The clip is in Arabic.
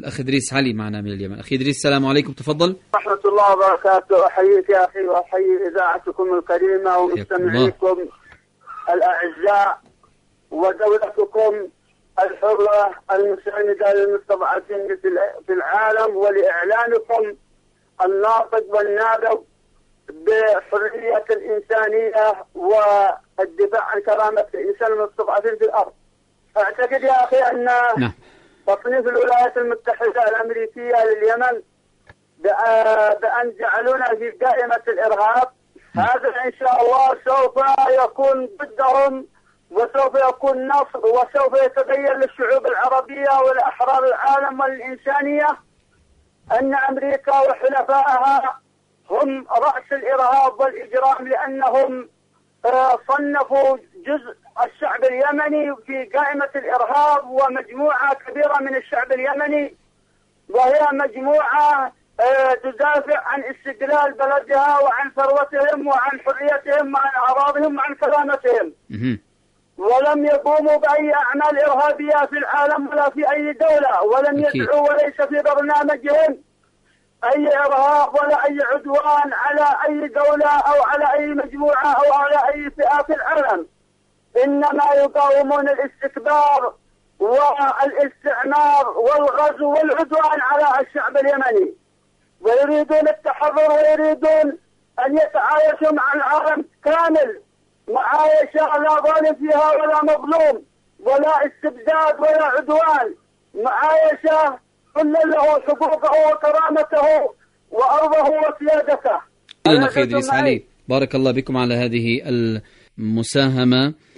الأخ إدريس علي معنا من اليمن. أخي إدريس السلام عليكم، تفضل. ورحمة الله وبركاته. أحييك يا أخي وأحيي إذاعتكم الكريمة ومستمعيكم الأعزاء ودولتكم الحرة المساندة للمستضعفين في العالم، ولإعلانكم الناطق والنابض بحرية الإنسانية والدفاع عن كرامة الإنسان المستضعفين في الأرض. أعتقد يا أخي أن تصنيف الولايات المتحدة الأمريكية لليمن بأن جعلونا في قائمة الإرهاب، هذا إن شاء الله سوف يكون ضدهم وسوف يكون نصر، وسوف يتبين للشعوب العربية ولأحرار العالم والإنسانية أن أمريكا وحلفائها هم رأس الإرهاب والإجرام، لأنهم صنفوا جزء الشعب اليمني في قائمة الإرهاب، ومجموعة كبيرة من الشعب اليمني وهي مجموعة تدافع عن استقلال بلدها وعن ثروتهم وعن حريتهم وعن أعراضهم وعن كرامتهم، ولم يقوموا بأي أعمال إرهابية في العالم ولا في أي دولة، ولم يدعوا وليس في برنامجهم أي إرهاب ولا أي عدوان على أي دولة أو على أي مجموعة أو على أي فئة في العالم، إنما يقاومون الاستكبار والاستعمار والغزو والعدوان على الشعب اليمني، ويريدون التحرر ويريدون أن يتعايشوا مع العالم كامل معايشة لا ظالم فيها ولا مظلوم ولا استبداد ولا عدوان، معايشة كل له حقوقه وكرامته وأرضه وسيادته. أخي إدريس علي، بارك الله بكم على هذه المساهمة.